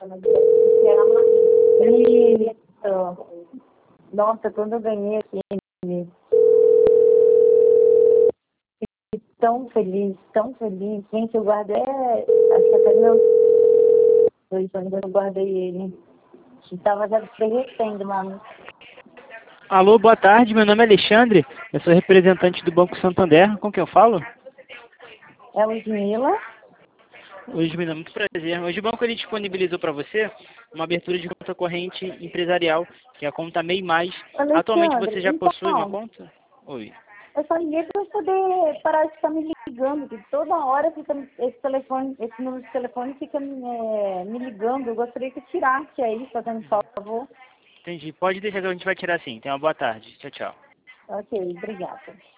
Isso. Nossa, quando eu ganhei aquele, tão feliz. Gente, eu guardei, acho que até meus 2 anos eu guardei ele. Estava já derretendo, mano. Alô, boa tarde, meu nome é Alexandre, eu sou representante do Banco Santander, com quem eu falo? É o Ludmilla. Hoje me dá muito prazer. Hoje o banco ele disponibilizou para você uma abertura de conta corrente empresarial, que é a conta MEI+. Atualmente você Alexandre, já possui uma então, conta? Oi. eu só liguei para poder parar de ficar me ligando, que toda hora fica esse número de telefone fica me ligando. Eu gostaria que tirasse aí, fazendo favor. Entendi. Pode deixar que a gente vai tirar sim. Tenha uma boa tarde. Tchau, tchau. Ok, obrigada.